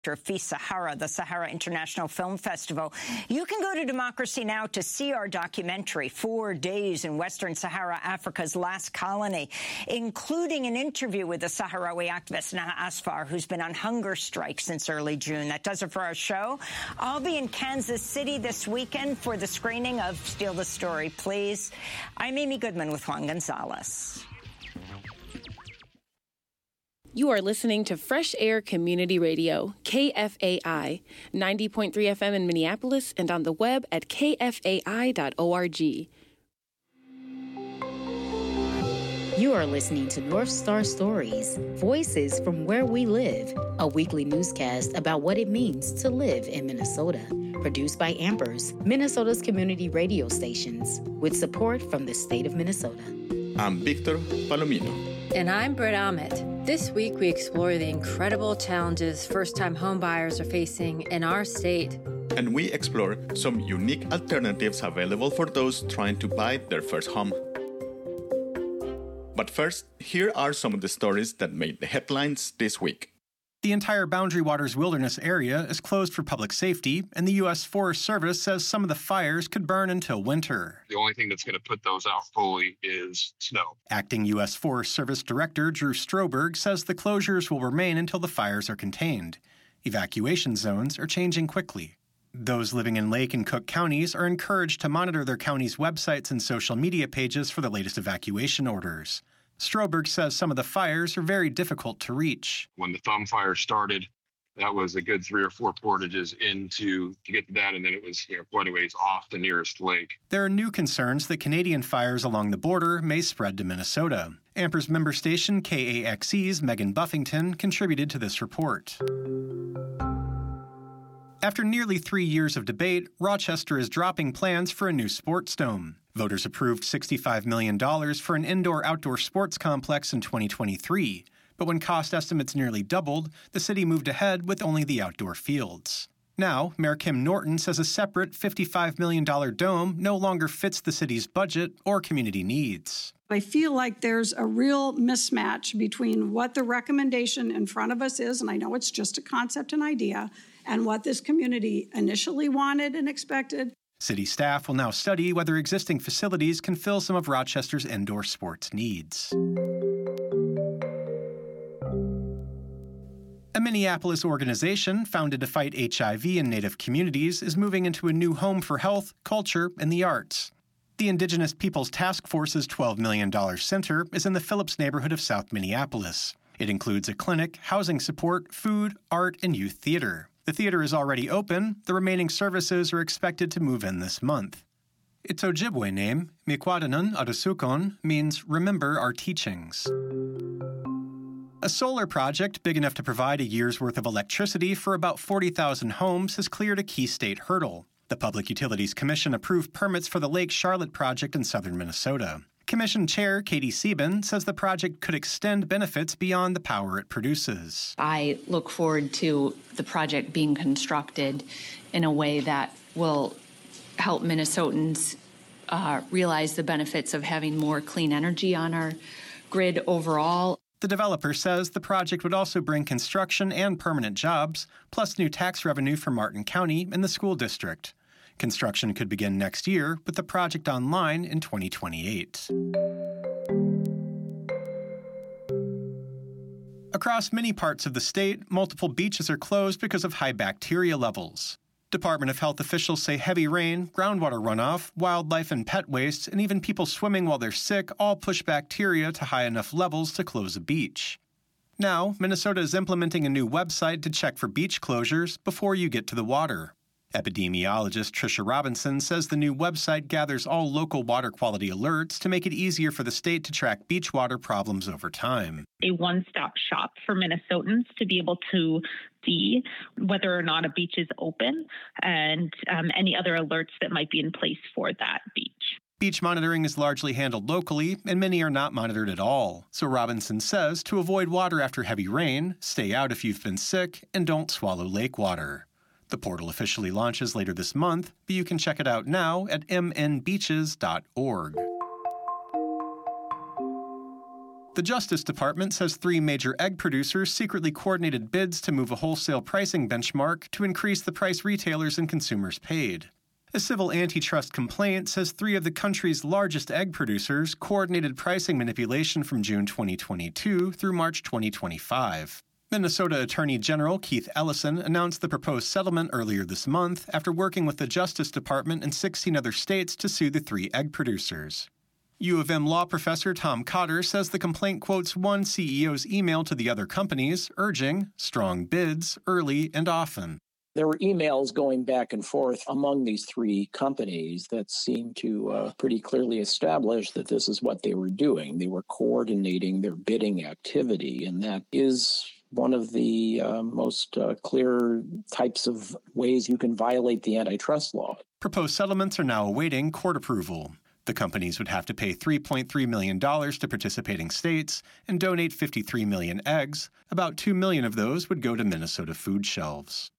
FEAST Sahara, the Sahara International Film Festival. You can go to Democracy Now! To see our documentary, 4 Days in Western Sahara, Africa's Last Colony, including an interview with the Sahrawi activist Naha Asfar, who's been on hunger strike since early June. That does it for our show. I'll be in Kansas City this weekend for the screening of Steal the Story, Please. I'm Amy Goodman with Juan Gonzalez. You are listening to Fresh Air Community Radio, KFAI, 90.3 FM in Minneapolis and on the web at kfai.org. You are listening to North Star Stories, Voices from Where We Live, a weekly newscast about what it means to live in Minnesota. Produced by Ampers, Minnesota's community radio stations, with support from the state of Minnesota. I'm Victor Palomino. And I'm Britt Ahmet. This week, we explore the incredible challenges first-time homebuyers are facing in our state. And we explore some unique alternatives available for those trying to buy their first home. But first, here are some of the stories that made the headlines this week. The entire Boundary Waters Wilderness area is closed for public safety, and the U.S. Forest Service says some of the fires could burn until winter. The only thing that's going to put those out fully is snow. Acting U.S. Forest Service Director Drew Stroberg says the closures will remain until the fires are contained. Evacuation zones are changing quickly. Those living in Lake and Cook counties are encouraged to monitor their county's websites and social media pages for the latest evacuation orders. Stroberg says some of the fires are very difficult to reach. When the thumb fire started, that was a good 3 or 4 portages to get to that, and then it was quite a ways off the nearest lake. There are new concerns that Canadian fires along the border may spread to Minnesota. Ampers member station KAXE's Megan Buffington contributed to this report. After nearly 3 years of debate, Rochester is dropping plans for a new sports dome. Voters approved $65 million for an indoor-outdoor sports complex in 2023, but when cost estimates nearly doubled, the city moved ahead with only the outdoor fields. Now, Mayor Kim Norton says a separate $55 million dome no longer fits the city's budget or community needs. I feel like there's a real mismatch between what the recommendation in front of us is, and I know it's just a concept and idea, and what this community initially wanted and expected. City staff will now study whether existing facilities can fill some of Rochester's indoor sports needs. A Minneapolis organization founded to fight HIV in Native communities is moving into a new home for health, culture, and the arts. The Indigenous Peoples Task Force's $12 million center is in the Phillips neighborhood of South Minneapolis. It includes a clinic, housing support, food, art, and youth theater. The theater is already open. The remaining services are expected to move in this month. Its Ojibwe name, Miquadanan Adusukon, means remember our teachings. A solar project big enough to provide a year's worth of electricity for about 40,000 homes has cleared a key state hurdle. The Public Utilities Commission approved permits for the Lake Charlotte project in southern Minnesota. Commission Chair Katie Sieben says the project could extend benefits beyond the power it produces. I look forward to the project being constructed in a way that will help Minnesotans realize the benefits of having more clean energy on our grid overall. The developer says the project would also bring construction and permanent jobs, plus new tax revenue for Martin County and the school district. Construction could begin next year, with the project online in 2028. Across many parts of the state, multiple beaches are closed because of high bacteria levels. Department of Health officials say heavy rain, groundwater runoff, wildlife and pet waste, and even people swimming while they're sick all push bacteria to high enough levels to close a beach. Now, Minnesota is implementing a new website to check for beach closures before you get to the water. Epidemiologist Tricia Robinson says the new website gathers all local water quality alerts to make it easier for the state to track beach water problems over time. A one-stop shop for Minnesotans to be able to see whether or not a beach is open and any other alerts that might be in place for that beach. Beach monitoring is largely handled locally, and many are not monitored at all. So Robinson says to avoid water after heavy rain, stay out if you've been sick, and don't swallow lake water. The portal officially launches later this month, but you can check it out now at mnbeaches.org. The Justice Department says 3 major egg producers secretly coordinated bids to move a wholesale pricing benchmark to increase the price retailers and consumers paid. A civil antitrust complaint says 3 of the country's largest egg producers coordinated pricing manipulation from June 2022 through March 2025. Minnesota Attorney General Keith Ellison announced the proposed settlement earlier this month after working with the Justice Department and 16 other states to sue the 3 egg producers. U of M law professor Tom Cotter says the complaint quotes one CEO's email to the other companies, urging strong bids early and often. There were emails going back and forth among these 3 companies that seemed to pretty clearly establish that this is what they were doing. They were coordinating their bidding activity, and that is one of the most clear types of ways you can violate the antitrust law. Proposed settlements are now awaiting court approval. The companies would have to pay $3.3 million to participating states and donate 53 million eggs. About 2 million of those would go to Minnesota food shelves.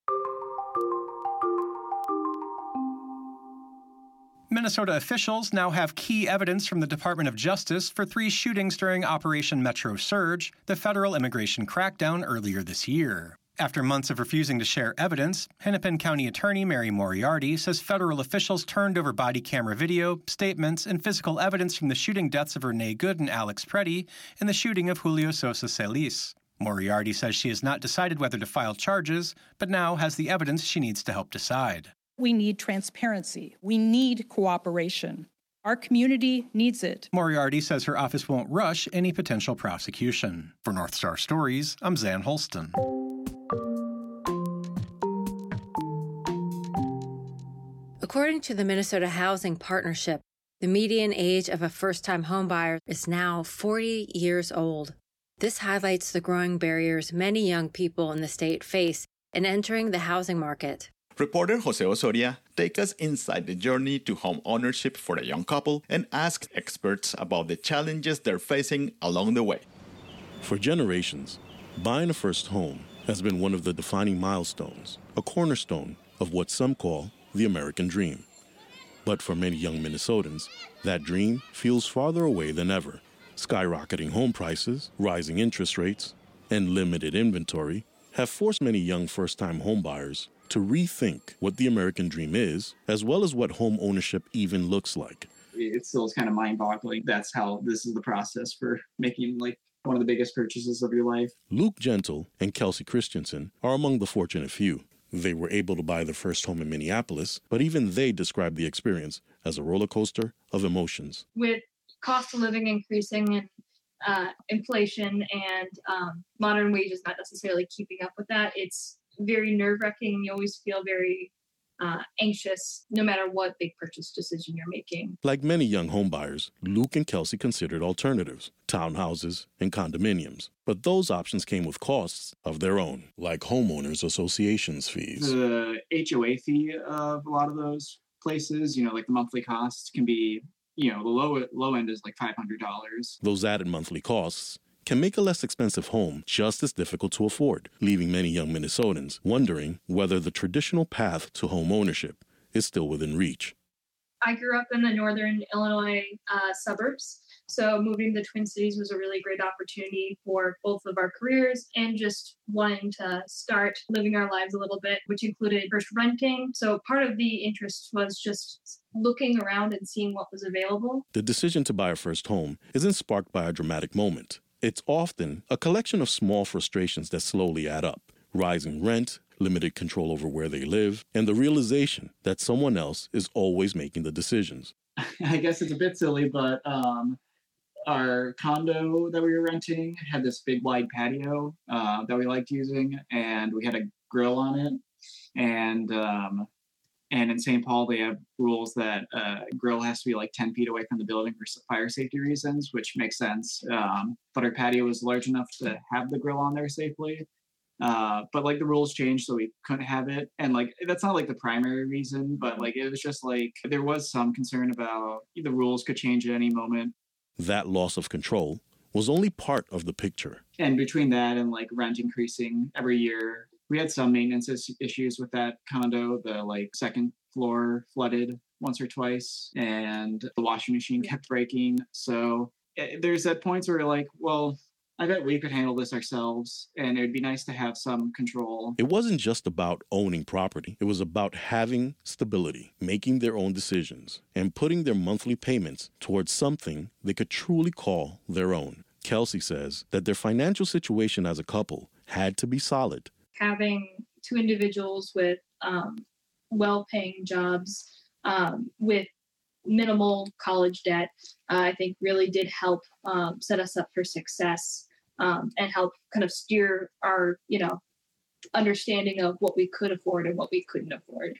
Minnesota officials now have key evidence from the Department of Justice for 3 shootings during Operation Metro Surge, the federal immigration crackdown earlier this year. After months of refusing to share evidence, Hennepin County Attorney Mary Moriarty says federal officials turned over body camera video, statements, and physical evidence from the shooting deaths of Renee Good and Alex Preddy and the shooting of Julio Sosa Celis. Moriarty says she has not decided whether to file charges, but now has the evidence she needs to help decide. We need transparency. We need cooperation. Our community needs it. Moriarty says her office won't rush any potential prosecution. For North Star Stories, I'm Zan Holston. According to the Minnesota Housing Partnership, the median age of a first-time homebuyer is now 40 years old. This highlights the growing barriers many young people in the state face in entering the housing market. Reporter Jose Osoria takes us inside the journey to home ownership for a young couple and asks experts about the challenges they're facing along the way. For generations, buying a first home has been one of the defining milestones, a cornerstone of what some call the American dream. But for many young Minnesotans, that dream feels farther away than ever. Skyrocketing home prices, rising interest rates, and limited inventory have forced many young first-time homebuyers to rethink what the American dream is, as well as what home ownership even looks like. It still is kind of mind-boggling. That's how this is the process for making one of the biggest purchases of your life. Luke Gentle and Kelsey Christensen are among the fortunate few. They were able to buy their first home in Minneapolis, but even they describe the experience as a roller coaster of emotions. With cost of living increasing and inflation and modern wages not necessarily keeping up with that, it's very nerve-wracking. You always feel very anxious no matter what big purchase decision you're making. Like many young homebuyers, Luke and Kelsey considered alternatives, townhouses and condominiums. But those options came with costs of their own, like homeowners associations fees. The HOA fee of a lot of those places, like the monthly costs can be, the low end is like $500. Those added monthly costs can make a less expensive home just as difficult to afford, leaving many young Minnesotans wondering whether the traditional path to home ownership is still within reach. I grew up in the northern Illinois suburbs, so moving to the Twin Cities was a really great opportunity for both of our careers and just wanting to start living our lives a little bit, which included first renting. So part of the interest was just looking around and seeing what was available. The decision to buy a first home isn't sparked by a dramatic moment. It's often a collection of small frustrations that slowly add up. Rising rent, limited control over where they live, and the realization that someone else is always making the decisions. I guess it's a bit silly, but our condo that we were renting had this big wide patio that we liked using, and we had a grill on it. And in St. Paul, they have rules that grill has to be 10 feet away from the building for fire safety reasons, which makes sense. But our patio was large enough to have the grill on there safely. But the rules changed, so we couldn't have it. And that's not the primary reason, but it was just there was some concern about the rules could change at any moment. That loss of control was only part of the picture. And between that and rent increasing every year, we had some maintenance issues with that condo. The second floor flooded once or twice, and the washing machine kept breaking. So there's at points where you're like, well, I bet we could handle this ourselves, and it would be nice to have some control. It wasn't just about owning property. It was about having stability, making their own decisions, and putting their monthly payments towards something they could truly call their own. Kelsey says that their financial situation as a couple had to be solid. Having two individuals with well-paying jobs, with minimal college debt, I think really did help set us up for success and help kind of steer our, understanding of what we could afford and what we couldn't afford.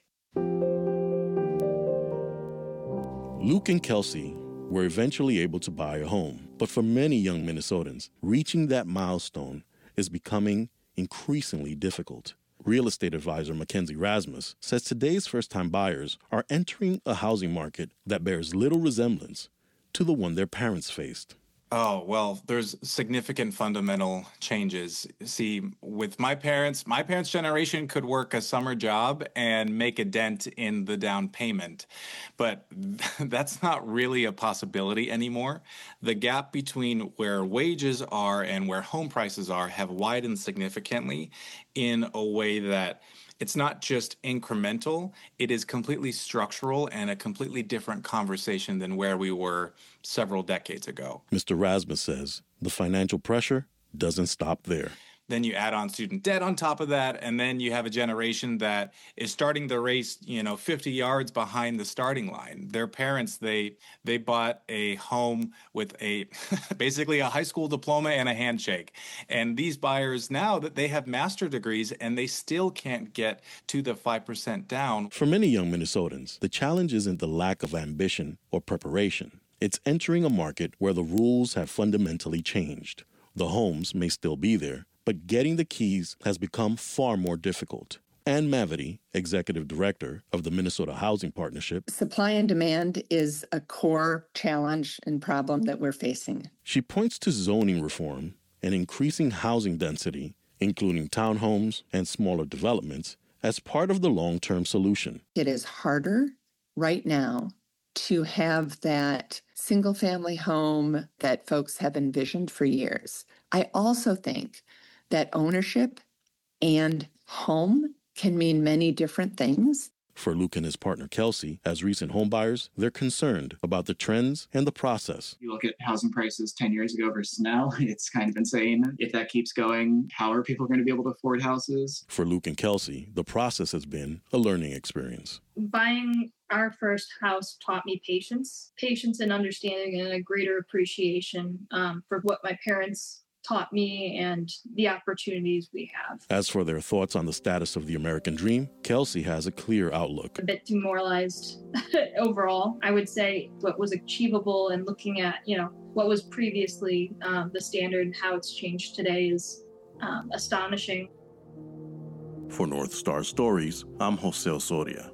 Luke and Kelsey were eventually able to buy a home. But for many young Minnesotans, reaching that milestone is becoming increasingly difficult. Real estate advisor Mackenzie Rasmus says today's first-time buyers are entering a housing market that bears little resemblance to the one their parents faced. Oh, well, there's significant fundamental changes. See, with my parents' generation could work a summer job and make a dent in the down payment. But that's not really a possibility anymore. The gap between where wages are and where home prices are have widened significantly in a way that it's not just incremental, it is completely structural and a completely different conversation than where we were several decades ago. Mr. Rasmus says the financial pressure doesn't stop there. Then you add on student debt on top of that, and then you have a generation that is starting the race, 50 yards behind the starting line. Their parents, they bought a home with basically a high school diploma and a handshake. And these buyers now that they have master's degrees and they still can't get to the 5% down. For many young Minnesotans, the challenge isn't the lack of ambition or preparation. It's entering a market where the rules have fundamentally changed. The homes may still be there, but getting the keys has become far more difficult. Ann Mavity, executive director of the Minnesota Housing Partnership. Supply and demand is a core challenge and problem that we're facing. She points to zoning reform and increasing housing density, including townhomes and smaller developments, as part of the long-term solution. It is harder right now to have that single-family home that folks have envisioned for years. I also think that ownership and home can mean many different things. For Luke and his partner Kelsey, as recent homebuyers, they're concerned about the trends and the process. You look at housing prices 10 years ago versus now, it's kind of insane. If that keeps going, how are people going to be able to afford houses? For Luke and Kelsey, the process has been a learning experience. Buying our first house taught me patience and understanding and a greater appreciation for what my parents taught me and the opportunities we have. As for their thoughts on the status of the American dream, Kelsey has a clear outlook. A bit demoralized overall. I would say what was achievable and looking at, what was previously the standard and how it's changed today is astonishing. For North Star Stories, I'm Jose Osoria.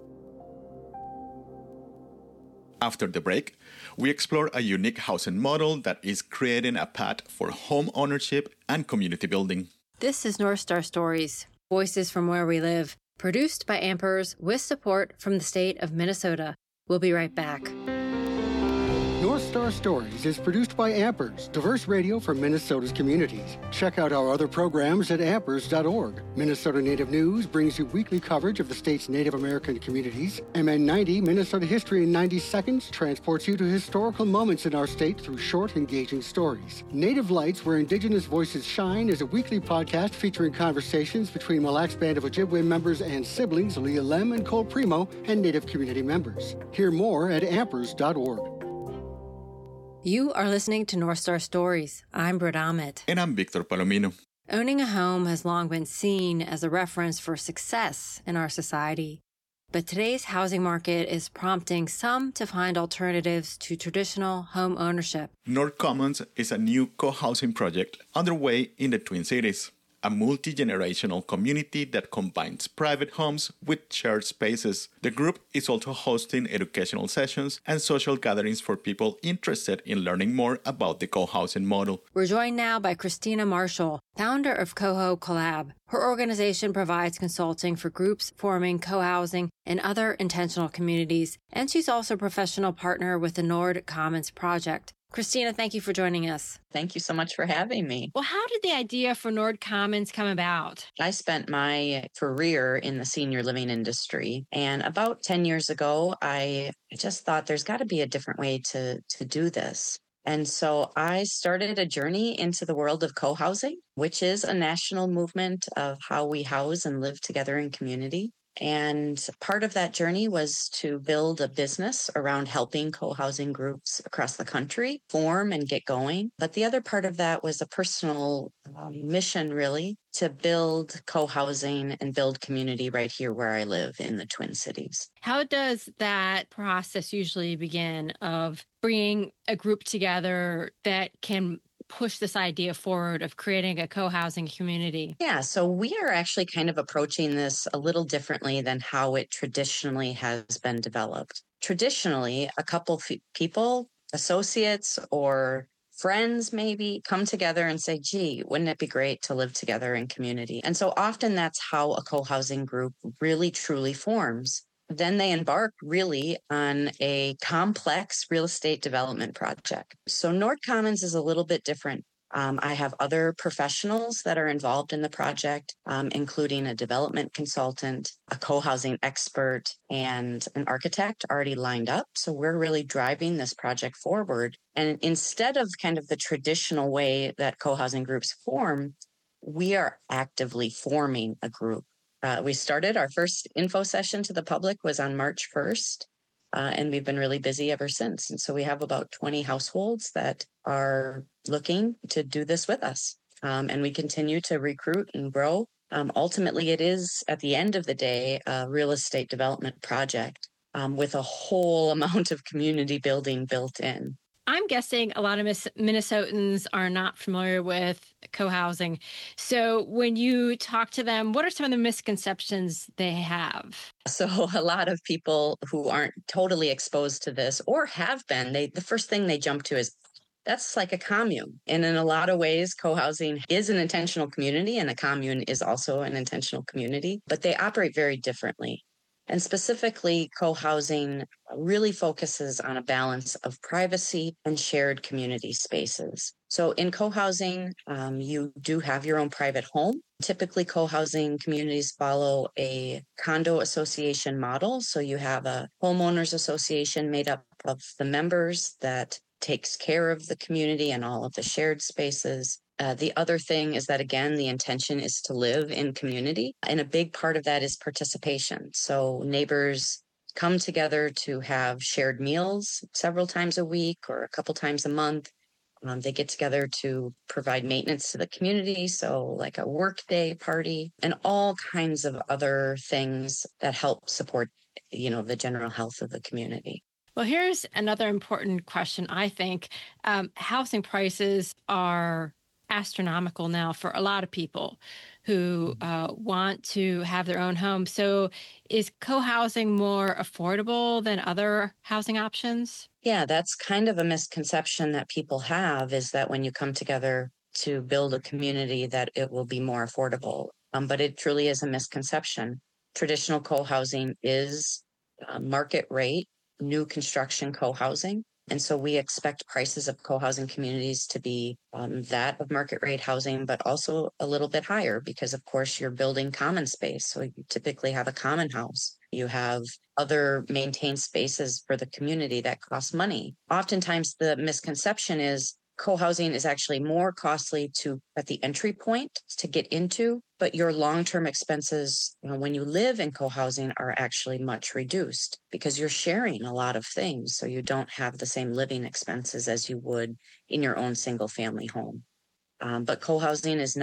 After the break, we explore a unique housing model that is creating a path for home ownership and community building. This is North Star Stories, Voices from Where We Live, produced by Ampers with support from the state of Minnesota. We'll be right back. North Star Stories is produced by Ampers, diverse radio for Minnesota's communities. Check out our other programs at ampers.org. Minnesota Native News brings you weekly coverage of the state's Native American communities. MN90, Minnesota History in 90 Seconds, transports you to historical moments in our state through short, engaging stories. Native Lights, Where Indigenous Voices Shine, is a weekly podcast featuring conversations between Mille Lacs Band of Ojibwe members and siblings Leah Lem and Cole Primo and Native community members. Hear more at ampers.org. You are listening to North Star Stories. I'm Britt Ahmed. And I'm Victor Palomino. Owning a home has long been seen as a reference for success in our society. But today's housing market is prompting some to find alternatives to traditional home ownership. North Commons is a new co-housing project underway in the Twin Cities. A multi-generational community that combines private homes with shared spaces. The group is also hosting educational sessions and social gatherings for people interested in learning more about the co-housing model. We're joined now by Christina Marshall, founder of Coho Collab. Her organization provides consulting for groups forming co-housing and other intentional communities, and she's also a professional partner with the Nord Commons Project. Christina, thank you for joining us. Thank you so much for having me. Well, how did the idea for Nord Commons come about? I spent my career in the senior living industry, and about 10 years ago, I just thought there's got to be a different way to do this. And so I started a journey into the world of co-housing, which is a national movement of how we house and live together in community. And part of that journey was to build a business around helping co-housing groups across the country form and get going. But the other part of that was a personal mission, really, to build co-housing and build community right here where I live in the Twin Cities. How does that process usually begin of bringing a group together that can push this idea forward of creating a co-housing community? Yeah, so we are actually kind of approaching this a little differently than how it traditionally has been developed. Traditionally, a couple people, associates or friends maybe, come together and say, gee, wouldn't it be great to live together in community? And so often that's how a co-housing group really truly forms. Then they embark really on a complex real estate development project. So Nord Commons is a little bit different. I have other professionals that are involved in the project, including a development consultant, a co-housing expert, and an architect already lined up. So we're really driving this project forward. And instead of kind of the traditional way that co-housing groups form, we are actively forming a group. We started our first info session to the public was on March 1st, and we've been really busy ever since. And so we have about 20 households that are looking to do this with us. And we continue to recruit and grow. Ultimately, it is, at the end of the day, a real estate development project with a whole amount of community building built in. I'm guessing a lot of Minnesotans are not familiar with co-housing. So when you talk to them, what are some of the misconceptions they have? So a lot of people who aren't totally exposed to this or have been, the first thing they jump to is, that's like a commune. And in a lot of ways, co-housing is an intentional community, and a commune is also an intentional community, but they operate very differently. And specifically, co-housing really focuses on a balance of privacy and shared community spaces. So in co-housing, you do have your own private home. Typically, co-housing communities follow a condo association model. So you have a homeowners association made up of the members that takes care of the community and all of the shared spaces. The other thing is that, again, the intention is to live in community. And a big part of that is participation. So neighbors come together to have shared meals several times a week or a couple times a month. They get together to provide maintenance to the community. So like a workday party and all kinds of other things that help support, the general health of the community. Well, here's another important question, I think. Housing prices are astronomical now for a lot of people who want to have their own home. So is co-housing more affordable than other housing options? Yeah, that's kind of a misconception that people have, is that when you come together to build a community that it will be more affordable. But it truly is a misconception. Traditional co-housing is market rate, new construction co-housing. And so we expect prices of co-housing communities to be that of market rate housing, but also a little bit higher because, of course, you're building common space. So you typically have a common house. You have other maintained spaces for the community that cost money. Oftentimes, the misconception is co-housing is actually more costly at the entry point to get into, but your long-term expenses when you live in co-housing are actually much reduced because you're sharing a lot of things. So you don't have the same living expenses as you would in your own single-family home. But co-housing has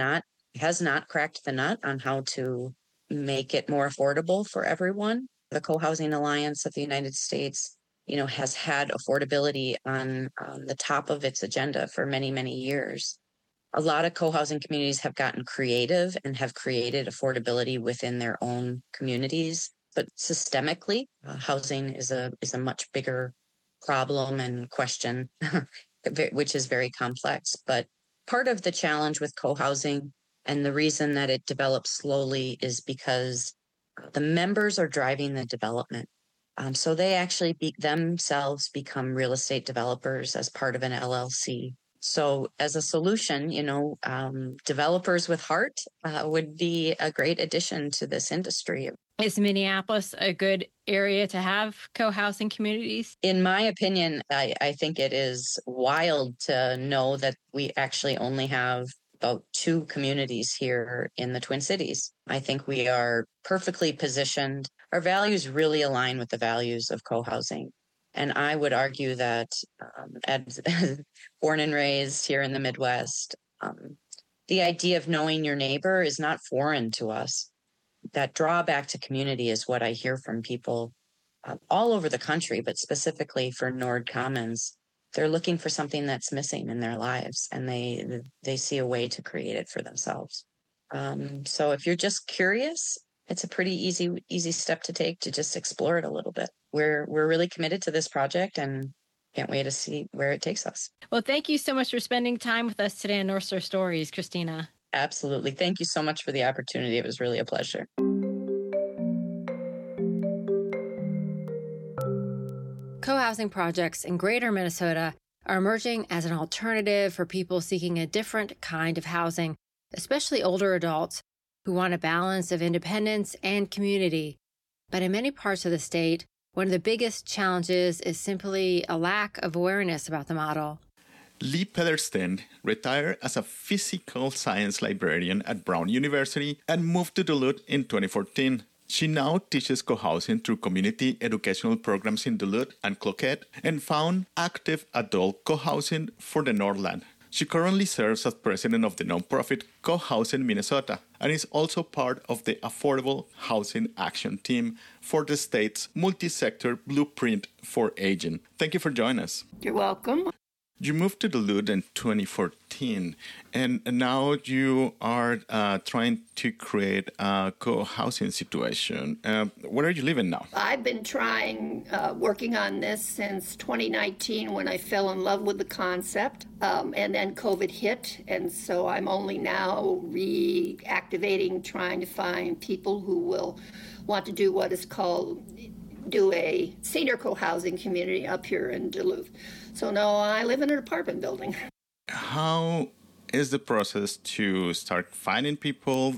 not cracked the nut on how to make it more affordable for everyone. The Co-Housing Alliance of the United States has had affordability on the top of its agenda for many, many years. A lot of co-housing communities have gotten creative and have created affordability within their own communities. But systemically, housing is a much bigger problem and question, which is very complex. But part of the challenge with co-housing and the reason that it develops slowly is because the members are driving the development. So they actually themselves become real estate developers as part of an LLC. So as a solution, developers with heart would be a great addition to this industry. Is Minneapolis a good area to have co-housing communities? In my opinion, I think it is wild to know that we actually only have about 2 communities here in the Twin Cities. I think we are perfectly positioned. Our values really align with the values of co-housing. And I would argue that as born and raised here in the Midwest, the idea of knowing your neighbor is not foreign to us. That drawback to community is what I hear from people all over the country, but specifically for Nord Commons. They're looking for something that's missing in their lives, and they see a way to create it for themselves. So if you're just curious, it's a pretty easy step to take to just explore it a little bit. We're really committed to this project and can't wait to see where it takes us. Well, thank you so much for spending time with us today on North Star Stories, Christina. Absolutely. Thank you so much for the opportunity. It was really a pleasure. Co-housing projects in Greater Minnesota are emerging as an alternative for people seeking a different kind of housing, especially older adults who want a balance of independence and community. But in many parts of the state, one of the biggest challenges is simply a lack of awareness about the model. Lee Pedersen retired as a physical science librarian at Brown University and moved to Duluth in 2014. She now teaches co-housing through community educational programs in Duluth and Cloquet and found active adult co-housing for the Northland. She currently serves as president of the nonprofit Co-Housing Minnesota and is also part of the Affordable Housing Action Team for the state's multi-sector blueprint for aging. Thank you for joining us. You're welcome. You moved to Duluth in 2014, and now you are trying to create a co-housing situation. Where are you living now? I've been working on this since 2019 when I fell in love with the concept, and then COVID hit, and so I'm only now reactivating, trying to find people who will want to do what is called a senior co-housing community up here in Duluth. So no, I live in an apartment building. How is the process to start finding people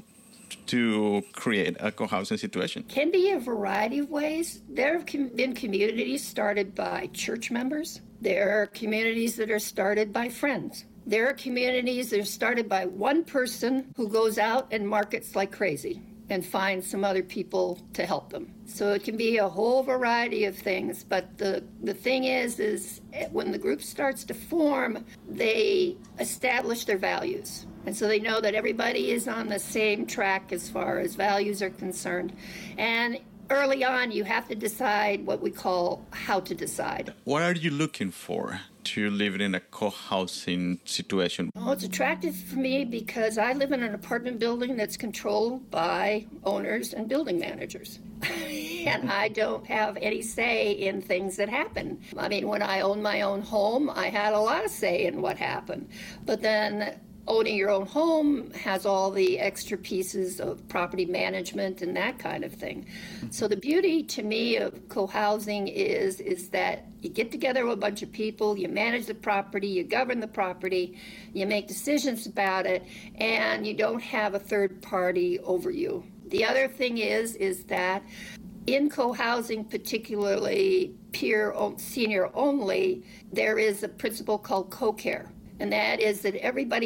to create a co-housing situation? Can be a variety of ways. There have been communities started by church members. There are communities that are started by friends. There are communities that are started by one person who goes out and markets like crazy and finds some other people to help them. So it can be a whole variety of things, but the thing is when the group starts to form, they establish their values. And so they know that everybody is on the same track as far as values are concerned. And early on, you have to decide what we call how to decide. What are you looking for to live in a co-housing situation? Well, it's attractive for me because I live in an apartment building that's controlled by owners and building managers. And I don't have any say in things that happen. I mean, when I owned my own home, I had a lot of say in what happened. But then owning your own home has all the extra pieces of property management and that kind of thing. So the beauty to me of co-housing is that you get together with a bunch of people, you manage the property, you govern the property, you make decisions about it, and you don't have a third party over you. The other thing is that in co-housing, particularly peer senior only, there is a principle called co-care. And that is that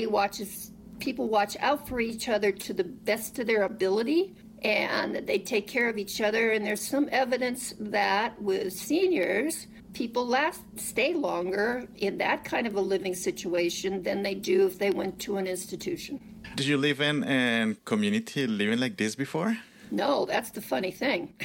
people watch out for each other to the best of their ability, and they take care of each other. And there's some evidence that with seniors, people stay longer in that kind of a living situation than they do if they went to an institution. Did you live in a community living like this before? No, that's the funny thing.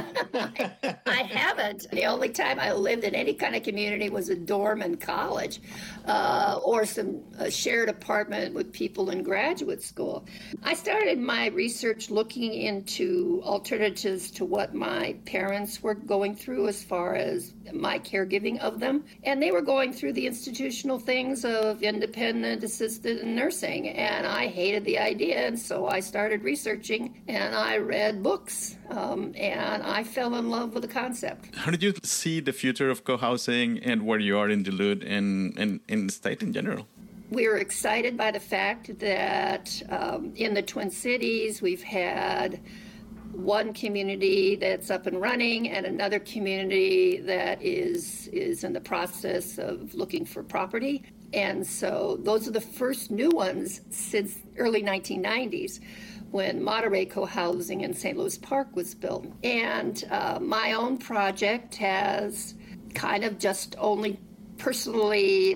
I haven't. The only time I lived in any kind of community was a dorm in college or a shared apartment with people in graduate school. I started my research looking into alternatives to what my parents were going through as far as my caregiving of them. And they were going through the institutional things of independent, assisted, and nursing. And I hated the idea. And so I started researching, and I read read books, and I fell in love with the concept. How did you see the future of co-housing and where you are in Duluth and in the state in general? We're excited by the fact that in the Twin Cities, we've had one community that's up and running and another community that is in the process of looking for property. And so those are the first new ones since early 1990s when Monterey Co-Housing in St. Louis Park was built. And my own project has kind of just only personally,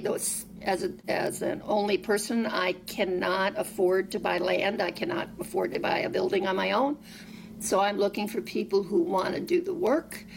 as an only person, I cannot afford to buy land. I cannot afford to buy a building on my own. So I'm looking for people who want to do the work.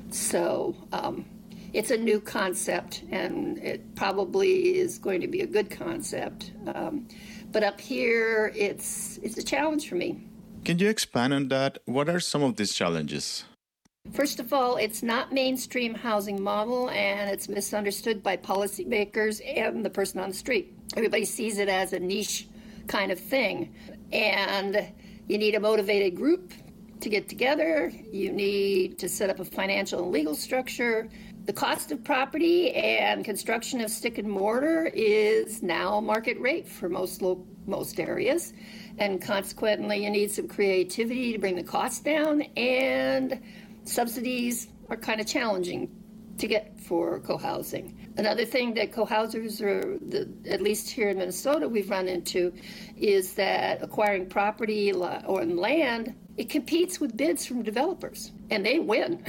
So it's a new concept, and it probably is going to be a good concept. But up here, it's a challenge for me. Can you expand on that? What are some of these challenges? First of all, it's not mainstream housing model, and it's misunderstood by policymakers and the person on the street. Everybody sees it as a niche kind of thing, and you need a motivated group to get together. You need to set up a financial and legal structure. The cost of property and construction of stick and mortar is now market rate for most areas, and consequently, you need some creativity to bring the cost down, and subsidies are kind of challenging to get for co-housing. Another thing that co-housers are, at least here in Minnesota, we've run into is that acquiring property or land, it competes with bids from developers, and they win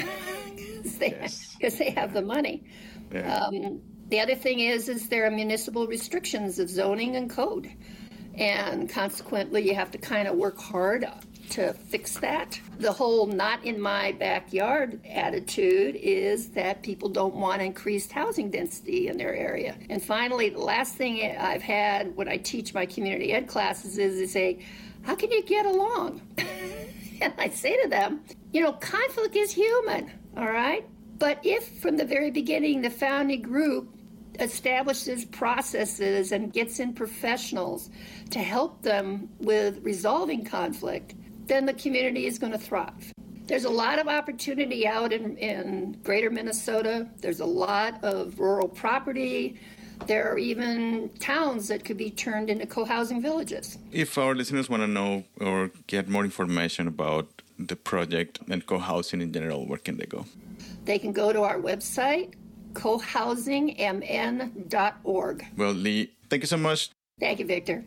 because they have the money. Yeah. The other thing is there are municipal restrictions of zoning and code, and consequently, you have to kind of work hard to fix that. The whole not in my backyard attitude is that people don't want increased housing density in their area. And finally, the last thing I've had when I teach my community ed classes is they say, how can you get along? And I say to them, conflict is human, all right? But if from the very beginning the founding group establishes processes and gets in professionals to help them with resolving conflict, then the community is going to thrive. There's a lot of opportunity out in greater Minnesota. There's a lot of rural property. There are even towns that could be turned into co-housing villages. If our listeners want to know or get more information about the project and co-housing in general, where can they go? They can go to our website, cohousingmn.org. Well, Lee, thank you so much. Thank you, Victor.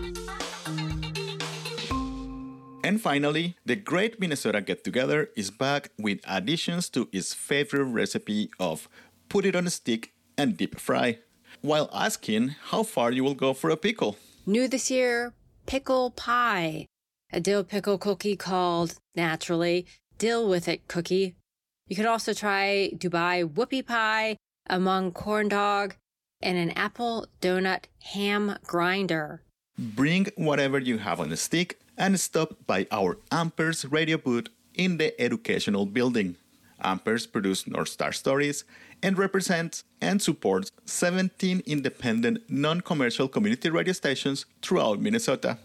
And finally, the Great Minnesota Get-Together is back with additions to its favorite recipe of put it on a stick and deep fry, while asking how far you will go for a pickle. New this year, pickle pie. A dill pickle cookie called, naturally, Dill With It cookie. You could also try Dubai whoopie pie, a mung corn dog, and an apple donut ham grinder. Bring whatever you have on the stick and stop by our Ampers radio booth in the Educational Building. Ampers produce North Star Stories and represents and supports 17 independent, non-commercial community radio stations throughout Minnesota.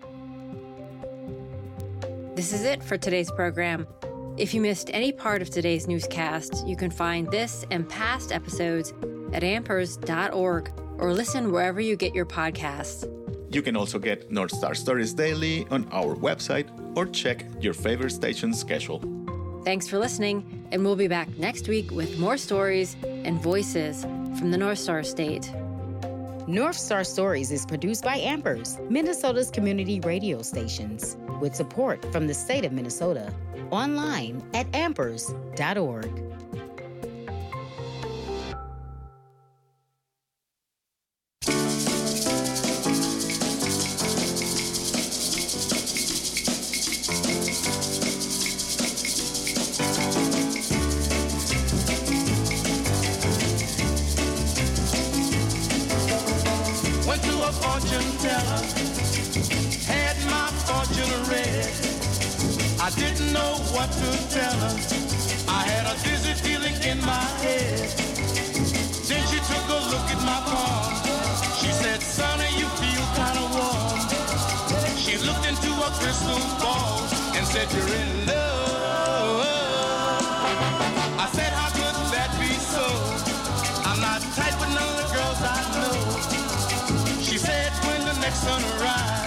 This is it for today's program. If you missed any part of today's newscast, you can find this and past episodes at ampers.org or listen wherever you get your podcasts. You can also get North Star Stories daily on our website or check your favorite station's schedule. Thanks for listening, and we'll be back next week with more stories and voices from the North Star State. North Star Stories is produced by Ampers, Minnesota's community radio stations, with support from the state of Minnesota. Online at ampers.org. I didn't know what to tell her. I had a dizzy feeling in my head. Then she took a look at my palm. She said, "Sonny, you feel kind of warm." She looked into a crystal ball and said you're in love. I said, how could that be so? I'm not tight with none of the girls I know. She said, when the next sun arrives,